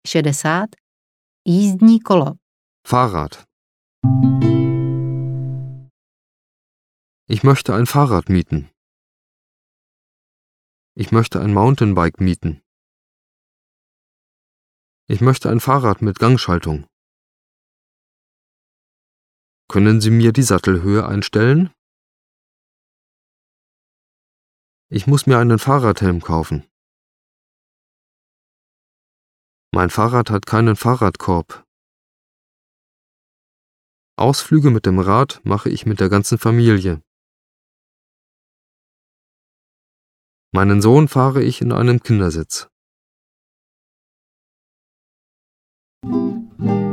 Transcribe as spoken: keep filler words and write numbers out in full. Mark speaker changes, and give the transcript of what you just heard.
Speaker 1: šedesát. Jízdní kolo.
Speaker 2: Fahrrad. Ich möchte ein Fahrrad mieten. Ich möchte ein Mountainbike mieten. Ich möchte ein Fahrrad mit Gangschaltung. Können Sie mir die Sattelhöhe einstellen? Ich muss mir einen Fahrradhelm kaufen. Mein Fahrrad hat keinen Fahrradkorb. Ausflüge mit dem Rad mache ich mit der ganzen Familie. Meinen Sohn fahre ich in einem Kindersitz.